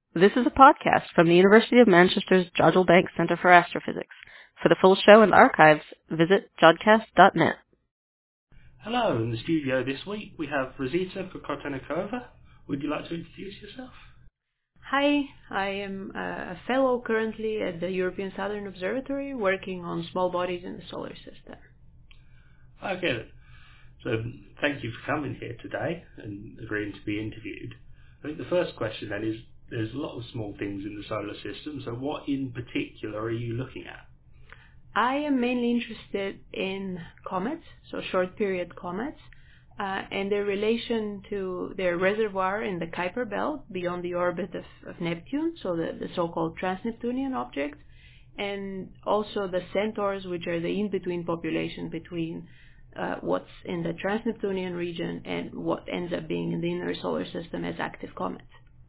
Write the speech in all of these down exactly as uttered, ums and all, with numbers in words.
This is a podcast from the University of Manchester's Jodrell Bank Centre for Astrophysics. For the full show and archives, visit jodcast dot net. Hello, in the studio this week we have Rosita Kokotenikova. Would you like to introduce yourself? Hi, I am a fellow currently at the European Southern Observatory working on small bodies in the solar system. Okay then. So thank you for coming here today and agreeing to be interviewed. I think the first question then is, there's a lot of small things in the solar system, so what in particular are you looking at? I am mainly interested in comets, so short period comets, uh, and their relation to their reservoir in the Kuiper Belt beyond the orbit of, of Neptune, so the, the so-called trans-Neptunian objects, and also the centaurs, which are the in-between population between uh, what's in the trans-Neptunian region and what ends up being in the inner solar system as active comets.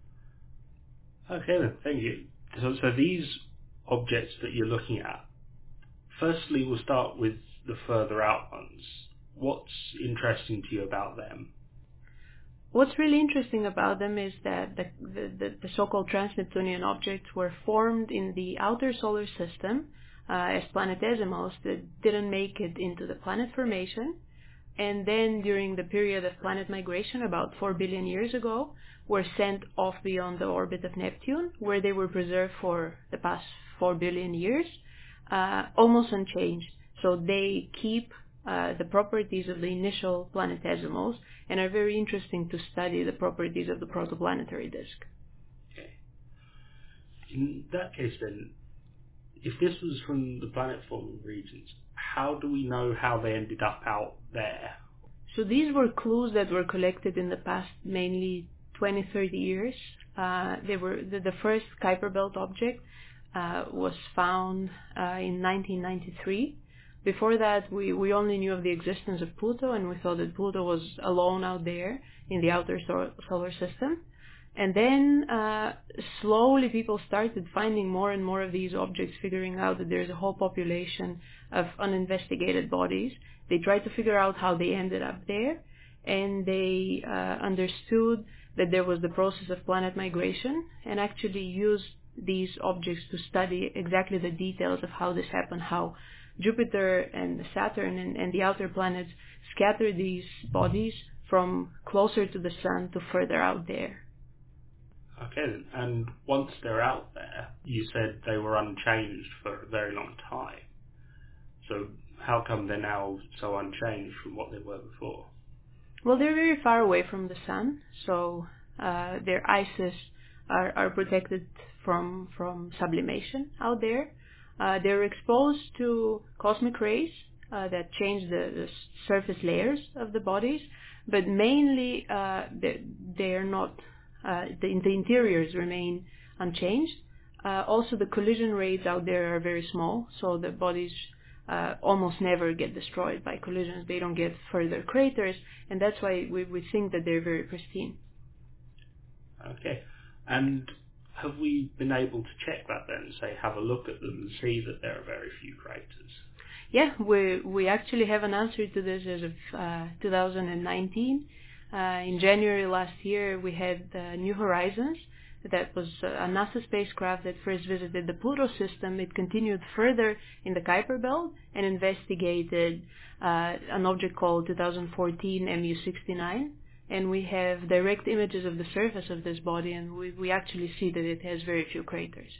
Okay then, thank you. So, so these objects that you're looking at, firstly we'll start with the further out ones. What's interesting to you about them? What's really interesting about them is that the, the, the, the so-called trans-Neptunian objects were formed in the outer solar system uh, as planetesimals that didn't make it into the planet formation, and then during the period of planet migration about four billion years ago were sent off beyond the orbit of Neptune, where they were preserved for the past four billion years, uh, almost unchanged. So they keep uh, the properties of the initial planetesimals and are very interesting to study the properties of the protoplanetary disk. Okay. In that case then, if this was from the planet-forming regions, how do we know how they ended up out there? So these were clues that were collected in the past mainly twenty, thirty years. Uh, they were the, the first Kuiper Belt object uh, was found uh, in nineteen ninety-three. Before that, we, we only knew of the existence of Pluto, and we thought that Pluto was alone out there in the outer so- solar system. And then uh, slowly people started finding more and more of these objects, figuring out that there's a whole population of uninvestigated bodies. They tried to figure out how they ended up there, and they uh, understood that there was the process of planet migration, and actually used these objects to study exactly the details of how this happened, how Jupiter and Saturn and, and the outer planets scatter these bodies from closer to the sun to further out there. Okay, and once they're out there, you said they were unchanged for a very long time. So how come they're now so unchanged from what they were before? Well, they're very far away from the sun, so uh, their ices are, are protected from from sublimation out there. Uh, they're exposed to cosmic rays uh, that change the, the surface layers of the bodies, but mainly uh, they, they're not. Uh, the, the interiors remain unchanged. Uh, also, the collision rates out there are very small, so the bodies uh, almost never get destroyed by collisions. They don't get further craters, and that's why we, we think that they're very pristine. Okay. And have we been able to check that then? Say, have a look at them and see that there are very few craters? Yeah, we we actually have an answer to this as of uh, two thousand nineteen. Uh, in January last year, we had uh, New Horizons. That was uh, a NASA spacecraft that first visited the Pluto system. It continued further in the Kuiper Belt and investigated uh, an object called two thousand fourteen M U sixty-nine. And we have direct images of the surface of this body, and we, we actually see that it has very few craters.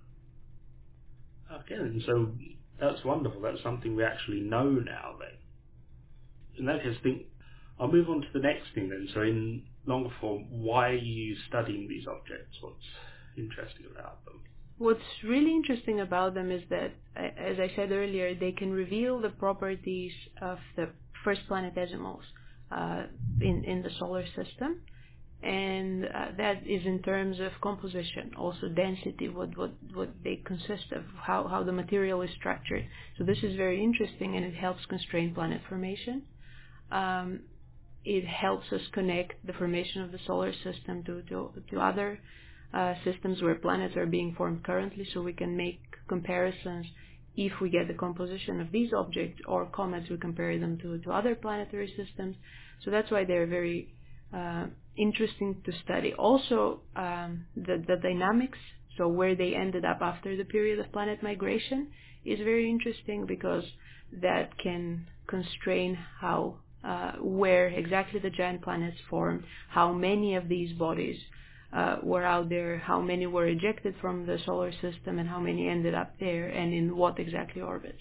Okay, and so that's wonderful. That's something we actually know now then. In that case, I think I'll move on to the next thing then. So in longer form, why are you studying these objects? What's interesting about them? What's really interesting about them is that, as I said earlier, they can reveal the properties of the first planetesimals uh, in, in the solar system. And uh, that is in terms of composition, also density, what, what, what they consist of, how, how the material is structured. So this is very interesting, and it helps constrain planet formation. Um, it helps us connect the formation of the solar system to, to, to other uh, systems where planets are being formed currently, so we can make comparisons. If we get the composition of these objects or comets, we compare them to, to other planetary systems. So that's why they're very uh, interesting to study. Also, um, the, the dynamics, so where they ended up after the period of planet migration, is very interesting because that can constrain how, uh, where exactly the giant planets formed, how many of these bodies uh, were out there, how many were ejected from the solar system, and how many ended up there, and in what exactly orbits.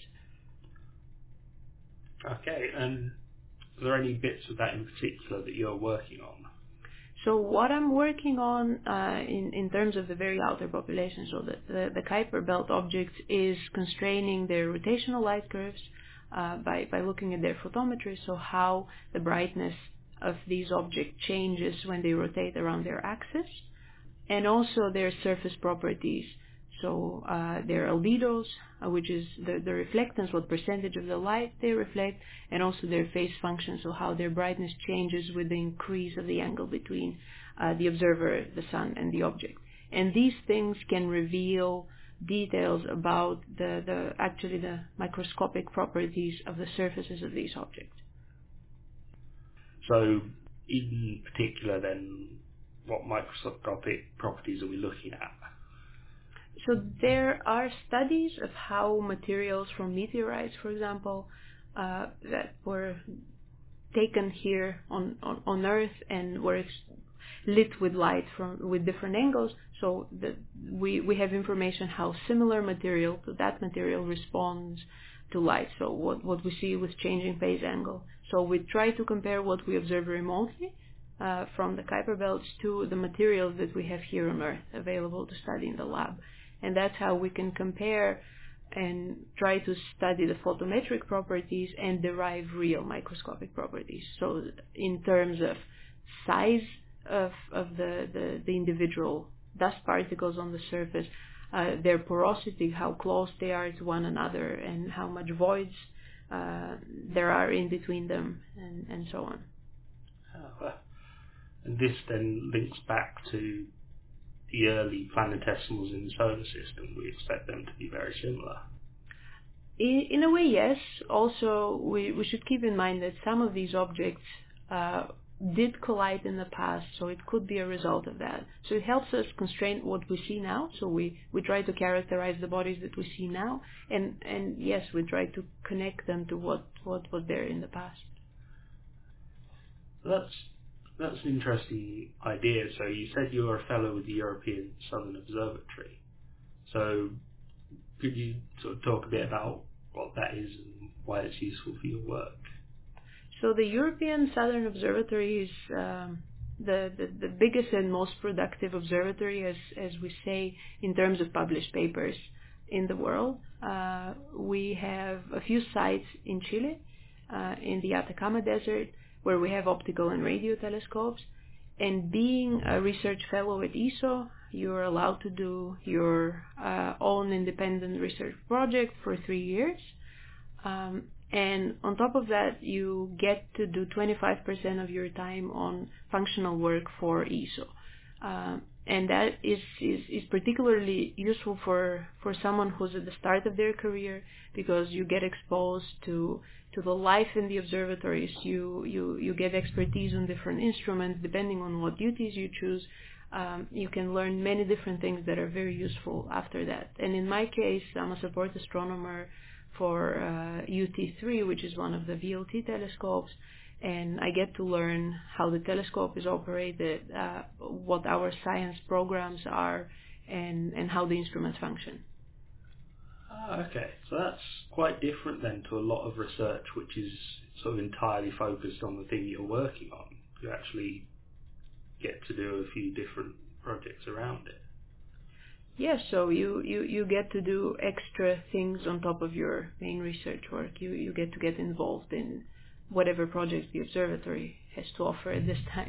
Okay, and are there any bits of that in particular that you're working on? So what I'm working on uh, in, in terms of the very outer population, so the, the, the Kuiper Belt objects, is constraining their rotational light curves uh, by, by looking at their photometry, so how the brightness of these objects changes when they rotate around their axis, and also their surface properties. So uh, their albedos, uh, which is the, the reflectance, what percentage of the light they reflect, and also their phase function, so how their brightness changes with the increase of the angle between uh, the observer, the sun, and the object. And these things can reveal details about the, the actually the microscopic properties of the surfaces of these objects. So, in particular then, what microscopic properties are we looking at? So there are studies of how materials from meteorites, for example, uh, that were taken here on, on, on Earth and were ex- lit with light from with different angles. So that we we have information how similar material to that material responds to light. So what what we see with changing phase angle. So we try to compare what we observe remotely uh, from the Kuiper belts to the materials that we have here on Earth available to study in the lab. And that's how we can compare and try to study the photometric properties and derive real microscopic properties. So in terms of size of, of the, the, the individual dust particles on the surface, uh, their porosity, how close they are to one another, and how much voids uh, there are in between them, and, and so on. Uh, and this then links back to the early planetesimals in the solar system. We expect them to be very similar. In, in a way, yes. Also, we, we should keep in mind that some of these objects uh, did collide in the past, so it could be a result of that. So it helps us constrain what we see now. So we, we try to characterize the bodies that we see now, and, and yes, we try to connect them to what, what was there in the past. That's That's an interesting idea. So you said you were a fellow with the European Southern Observatory. So could you sort of talk a bit about what that is and why it's useful for your work? So the European Southern Observatory is um, the, the, the biggest and most productive observatory, as, as we say, in terms of published papers in the world. Uh, we have a few sites in Chile, uh, in the Atacama Desert, where we have optical and radio telescopes. And being a research fellow at E S O, you're allowed to do your uh, own independent research project for three years. Um, and on top of that, you get to do twenty-five percent of your time on functional work for E S O. Um, and that is, is, is particularly useful for, for someone who's at the start of their career, because you get exposed to to the life in the observatories. You, you, you get expertise on different instruments. Depending on what duties you choose, um, you can learn many different things that are very useful after that. And in my case, I'm a support astronomer for uh, U T three, which is one of the V L T telescopes, and I get to learn how the telescope is operated, uh, what our science programs are, and, and how the instruments function. Ah, okay. So that's quite different then to a lot of research which is sort of entirely focused on the thing you're working on. You actually get to do a few different projects around it. Yes, so you, you, you get to do extra things on top of your main research work. You, you get to get involved in whatever project the observatory has to offer at this time.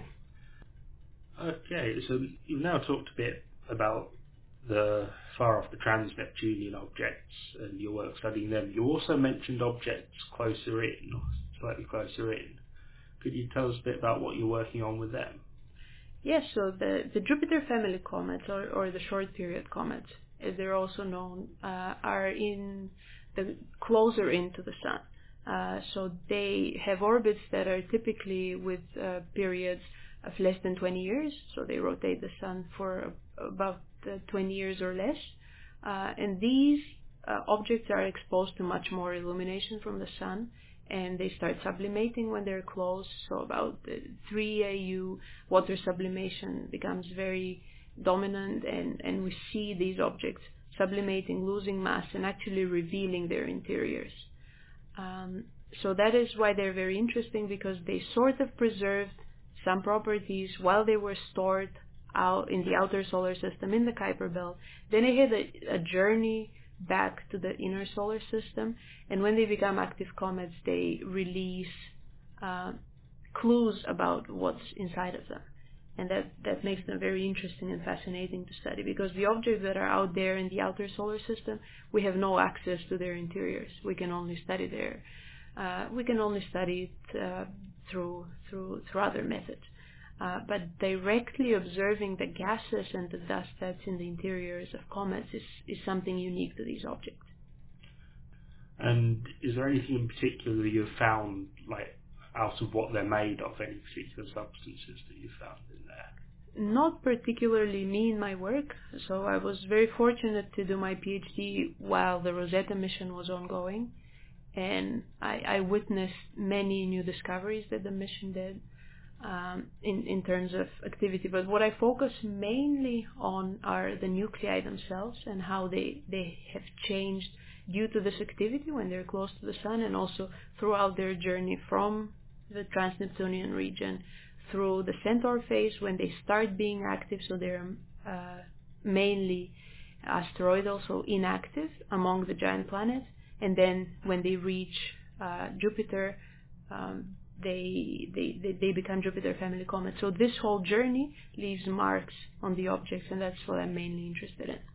Okay, so you've now talked a bit about the far off the trans-Neptunian objects and your work studying them. You also mentioned objects closer in, or slightly closer in. Could you tell us a bit about what you're working on with them? Yes, so the, the Jupiter family comets, or, or the short period comets, as they're also known, uh, are in the closer into the sun. Uh, so they have orbits that are typically with uh, periods of less than twenty years, so they rotate the sun for about uh, twenty years or less. Uh, and these uh, objects are exposed to much more illumination from the sun, and they start sublimating when they're close. So about uh, three A U, water sublimation becomes very dominant, and, and we see these objects sublimating, losing mass, and actually revealing their interiors. Um, so that is why they're very interesting, because they sort of preserved some properties while they were stored out in the outer solar system in the Kuiper Belt. Then they had a, a journey back to the inner solar system, and when they become active comets, they release uh, clues about what's inside of them. And that, that makes them very interesting and fascinating to study, because the objects that are out there in the outer solar system, we have no access to their interiors. We can only study their, uh, we can only study it uh, through through through other methods. Uh, but directly observing the gases and the dust that's in the interiors of comets is, is something unique to these objects. And is there anything in particular that you've found, like, out of what they're made of, any particular substances that you found in there? Not particularly me in my work. So I was very fortunate to do my PhD while the Rosetta mission was ongoing, and I, I witnessed many new discoveries that the mission did um, in, in terms of activity. But what I focus mainly on are the nuclei themselves and how they, they have changed due to this activity when they're close to the sun, and also throughout their journey from the trans-Neptunian region through the Centaur phase when they start being active, so they're uh, mainly asteroidal, so inactive among the giant planets, and then when they reach uh, Jupiter, um, they, they, they they become Jupiter family comets. So this whole journey leaves marks on the objects, and that's what I'm mainly interested in.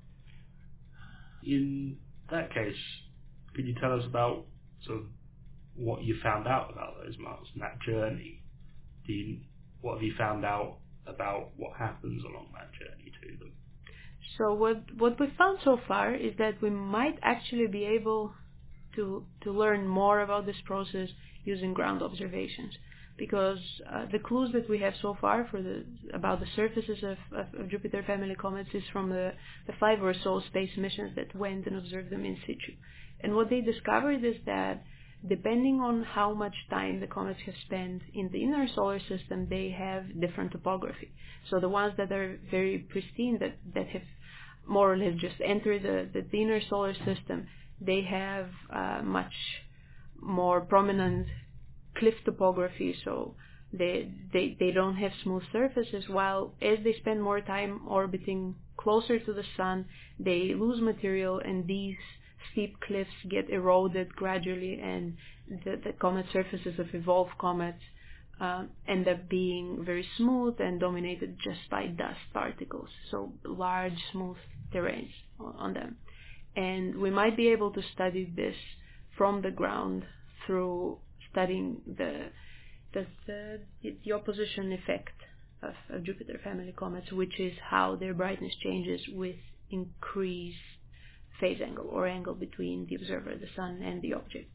In that case, could you tell us about sort of what you found out about those marks and that journey? Do you, what have you found out about what happens along that journey to them? So what what we found so far is that we might actually be able to to learn more about this process using ground observations, because uh, the clues that we have so far for the about the surfaces of, of, of Jupiter family comets is from the, the five or so space missions that went and observed them in situ. And what they discovered is that depending on how much time the comets have spent in the inner solar system, they have different topography. So the ones that are very pristine, that, that have more or less just entered the, the, the inner solar system, they have uh, much more prominent cliff topography, so they, they they don't have smooth surfaces, while as they spend more time orbiting closer to the sun, they lose material, and these steep cliffs get eroded gradually, and the, the comet surfaces of evolved comets uh, end up being very smooth and dominated just by dust particles, so large smooth terrains on, on them. And we might be able to study this from the ground through studying the the, the, the opposition effect of, of Jupiter family comets, which is how their brightness changes with increased phase angle or angle between the observer, the sun, and the object.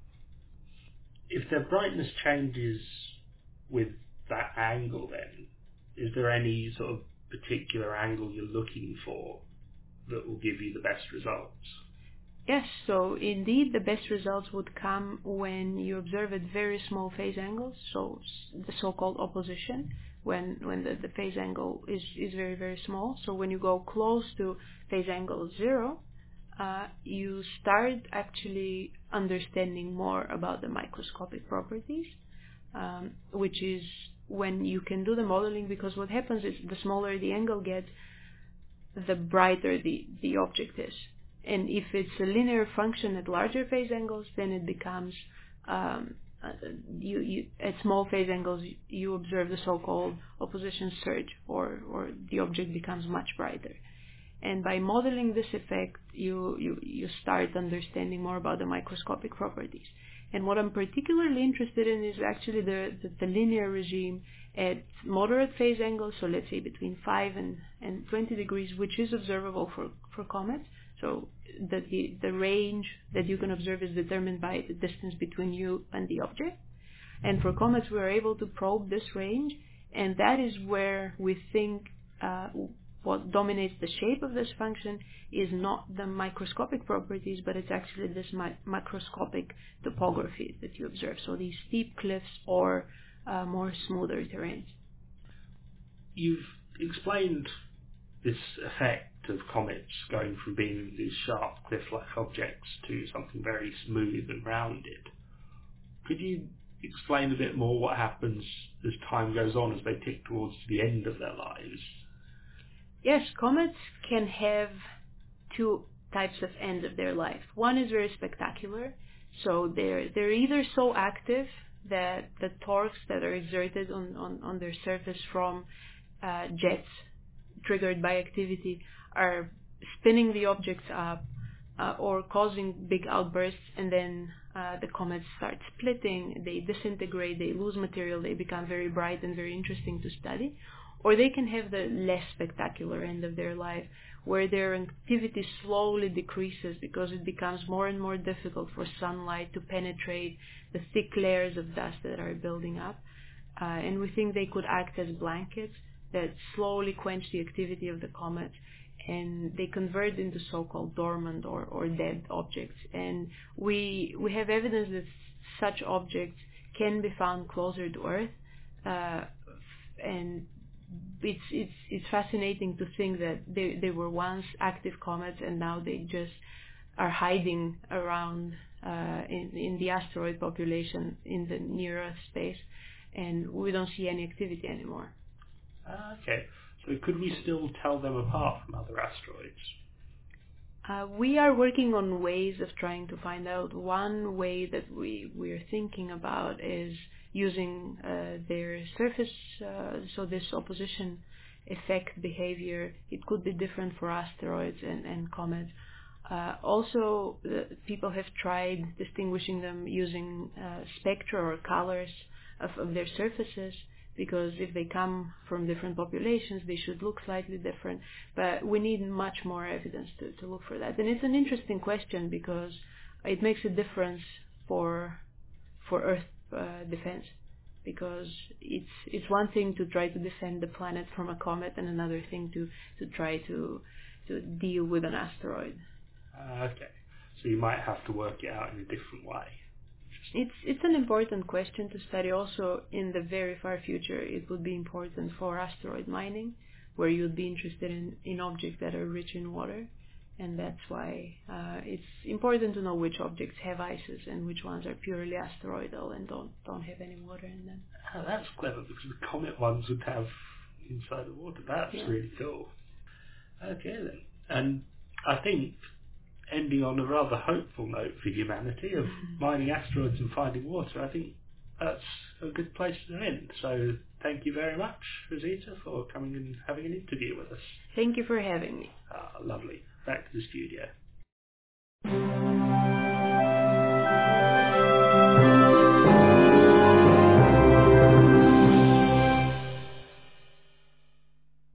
If their brightness changes with that angle, then is there any sort of particular angle you're looking for that will give you the best results? Yes, so indeed the best results would come when you observe at very small phase angles, so the so-called opposition, when when the, the phase angle is, is very, very small. So when you go close to phase angle zero, uh, you start actually understanding more about the microscopic properties, um, which is when you can do the modeling, because what happens is the smaller the angle gets, the brighter the, the object is. And if it's a linear function at larger phase angles, then it becomes, um, uh, you, you at small phase angles, you observe the so-called opposition surge, or, or the object becomes much brighter. And by modeling this effect, you, you, you start understanding more about the microscopic properties. And what I'm particularly interested in is actually the, the, the linear regime at moderate phase angles, so let's say between five and, and twenty degrees, which is observable for, for comets. So the, the, the range that you can observe is determined by the distance between you and the object. And for comets, we are able to probe this range And that is where we think uh, what dominates the shape of this function is not the microscopic properties, but it's actually this mi- macroscopic topography that you observe. So these steep cliffs or uh, more smoother terrains. You've explained this effect of comets going from being these sharp cliff-like objects to something very smooth and rounded. Could you explain a bit more what happens as time goes on, as they tick towards the end of their lives? Yes, comets can have two types of ends of their life. One is very spectacular, so they're they're either so active that the torques that are exerted on, on, on their surface from uh, jets triggered by activity are spinning the objects up uh, or causing big outbursts, and then uh, the comets start splitting, they disintegrate, they lose material, they become very bright and very interesting to study. Or they can have the less spectacular end of their life, where their activity slowly decreases because it becomes more and more difficult for sunlight to penetrate the thick layers of dust that are building up. Uh, and we think they could act as blankets that slowly quench the activity of the comet, and they convert into so-called dormant or, or dead objects. And we we have evidence that such objects can be found closer to Earth, uh, and it's it's it's fascinating to think that they they were once active comets and now they just are hiding around uh, in in the asteroid population in the near Earth space, and we don't see any activity anymore. Ah, okay. So could we still tell them apart from other asteroids? Uh, we are working on ways of trying to find out. One way that we we're thinking about is using uh, their surface, uh, so this opposition effect behavior. It could be different for asteroids and, and comets. Uh, also, uh, people have tried distinguishing them using uh, spectra or colors of, of their surfaces, because if they come from different populations, they should look slightly different. But we need much more evidence to, to look for that. And it's an interesting question because it makes a difference for for Earth uh, defense. Because it's it's one thing to try to defend the planet from a comet, and another thing to, to try to to deal with an asteroid. Uh, okay. So you might have to work it out in a different way. It's it's an important question to study. Also, in the very far future, it would be important for asteroid mining, where you'd be interested in, in objects that are rich in water. And that's why uh, it's important to know which objects have ices and which ones are purely asteroidal and don't don't have any water in them. Oh, that's clever, because the comet ones would have inside the water. That's Yeah. really cool. Okay then. And I think, ending on a rather hopeful note for humanity of mining asteroids and finding water, I think that's a good place to end. So thank you very much, Rosita, for coming and having an interview with us. Thank you for having me. Ah, lovely. Back to the studio.